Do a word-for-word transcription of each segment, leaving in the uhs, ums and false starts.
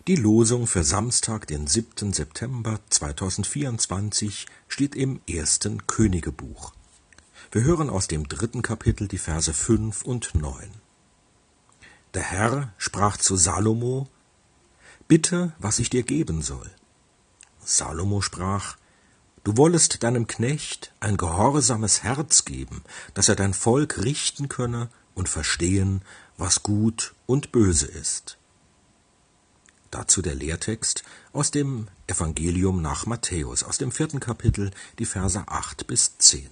Die Losung für Samstag, den siebten September zweitausendvierundzwanzig, steht im ersten Königebuch. Wir hören aus dem dritten Kapitel die Verse fünf und neun. Der Herr sprach zu Salomo: Bitte, was ich dir geben soll. Salomo sprach: Du wollest deinem Knecht ein gehorsames Herz geben, dass er dein Volk richten könne und verstehen, was gut und böse ist. Dazu der Lehrtext aus dem Evangelium nach Matthäus, aus dem vierten Kapitel, die Verse acht bis zehn.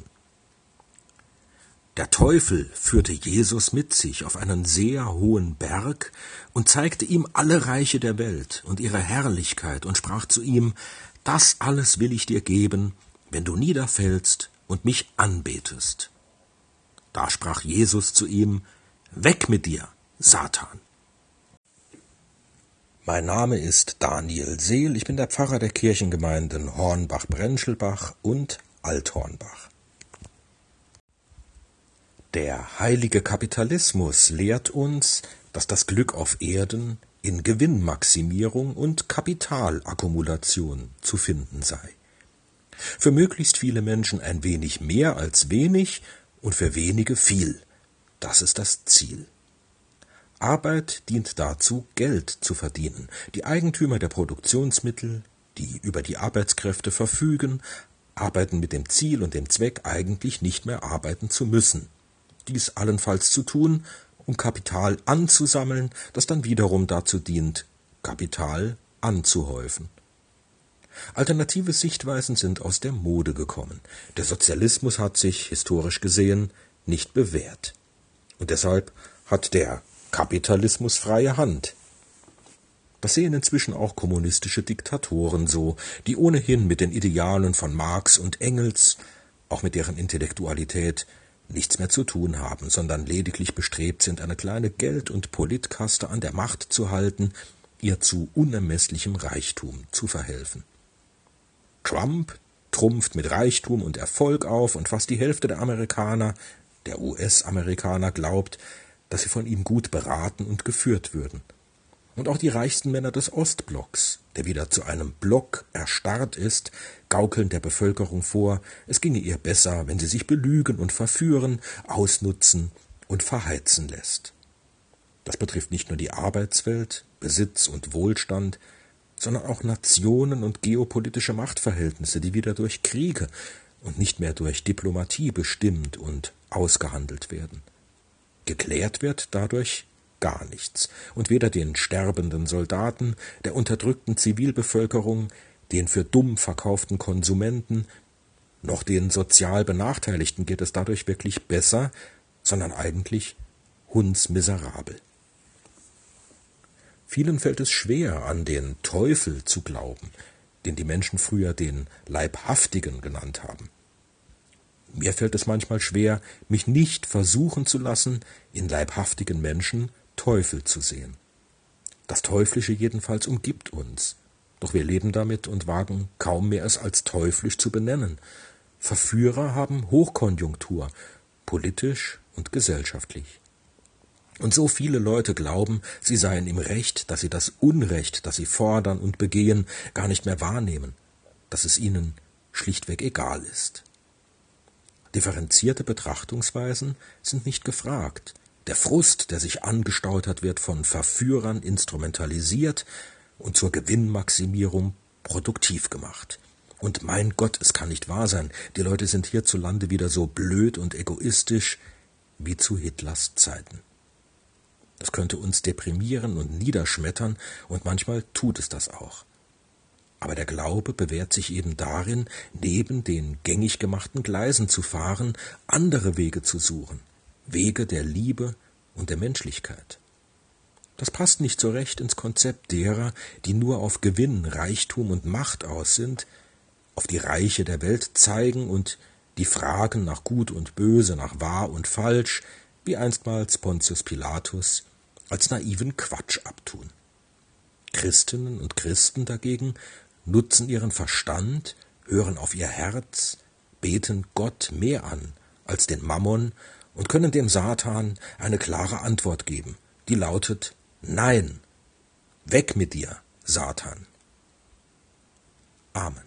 Der Teufel führte Jesus mit sich auf einen sehr hohen Berg und zeigte ihm alle Reiche der Welt und ihre Herrlichkeit und sprach zu ihm: Das alles will ich dir geben, wenn du niederfällst und mich anbetest. Da sprach Jesus zu ihm: Weg mit dir, Satan! Mein Name ist Daniel Seel, ich bin der Pfarrer der Kirchengemeinden Hornbach-Brenschelbach und Althornbach. Der heilige Kapitalismus lehrt uns, dass das Glück auf Erden in Gewinnmaximierung und Kapitalakkumulation zu finden sei. Für möglichst viele Menschen ein wenig mehr als wenig und für wenige viel. Das ist das Ziel. Arbeit dient dazu, Geld zu verdienen. Die Eigentümer der Produktionsmittel, die über die Arbeitskräfte verfügen, arbeiten mit dem Ziel und dem Zweck, eigentlich nicht mehr arbeiten zu müssen. Dies allenfalls zu tun, um Kapital anzusammeln, das dann wiederum dazu dient, Kapital anzuhäufen. Alternative Sichtweisen sind aus der Mode gekommen. Der Sozialismus hat sich, historisch gesehen, nicht bewährt. Und deshalb hat der Kapitalismus freie Hand. Das sehen inzwischen auch kommunistische Diktatoren so, die ohnehin mit den Idealen von Marx und Engels, auch mit deren Intellektualität, nichts mehr zu tun haben, sondern lediglich bestrebt sind, eine kleine Geld- und Politkaste an der Macht zu halten, ihr zu unermesslichem Reichtum zu verhelfen. Trump trumpft mit Reichtum und Erfolg auf, und fast die Hälfte der Amerikaner, der U S-Amerikaner, glaubt, dass sie von ihm gut beraten und geführt würden. Und auch die reichsten Männer des Ostblocks, der wieder zu einem Block erstarrt ist, gaukeln der Bevölkerung vor, es ginge ihr besser, wenn sie sich belügen und verführen, ausnutzen und verheizen lässt. Das betrifft nicht nur die Arbeitswelt, Besitz und Wohlstand, sondern auch Nationen und geopolitische Machtverhältnisse, die wieder durch Kriege und nicht mehr durch Diplomatie bestimmt und ausgehandelt werden. Geklärt wird dadurch gar nichts, und weder den sterbenden Soldaten, der unterdrückten Zivilbevölkerung, den für dumm verkauften Konsumenten, noch den sozial Benachteiligten geht es dadurch wirklich besser, sondern eigentlich hundsmiserabel. Vielen fällt es schwer, an den Teufel zu glauben, den die Menschen früher den Leibhaftigen genannt haben. Mir fällt es manchmal schwer, mich nicht versuchen zu lassen, in leibhaftigen Menschen Teufel zu sehen. Das Teuflische jedenfalls umgibt uns, doch wir leben damit und wagen kaum mehr es als teuflisch zu benennen. Verführer haben Hochkonjunktur, politisch und gesellschaftlich. Und so viele Leute glauben, sie seien im Recht, dass sie das Unrecht, das sie fordern und begehen, gar nicht mehr wahrnehmen, dass es ihnen schlichtweg egal ist. Differenzierte Betrachtungsweisen sind nicht gefragt. Der Frust, der sich angestaut hat, wird von Verführern instrumentalisiert und zur Gewinnmaximierung produktiv gemacht. Und mein Gott, es kann nicht wahr sein, die Leute sind hierzulande wieder so blöd und egoistisch wie zu Hitlers Zeiten. Das könnte uns deprimieren und niederschmettern, und manchmal tut es das auch. Aber der Glaube bewährt sich eben darin, neben den gängig gemachten Gleisen zu fahren, andere Wege zu suchen, Wege der Liebe und der Menschlichkeit. Das passt nicht so recht ins Konzept derer, die nur auf Gewinn, Reichtum und Macht aus sind, auf die Reiche der Welt zeigen und die Fragen nach Gut und Böse, nach Wahr und Falsch, wie einstmals Pontius Pilatus, als naiven Quatsch abtun. Christinnen und Christen dagegen nutzen ihren Verstand, hören auf ihr Herz, beten Gott mehr an als den Mammon und können dem Satan eine klare Antwort geben, die lautet: Nein, weg mit dir, Satan. Amen.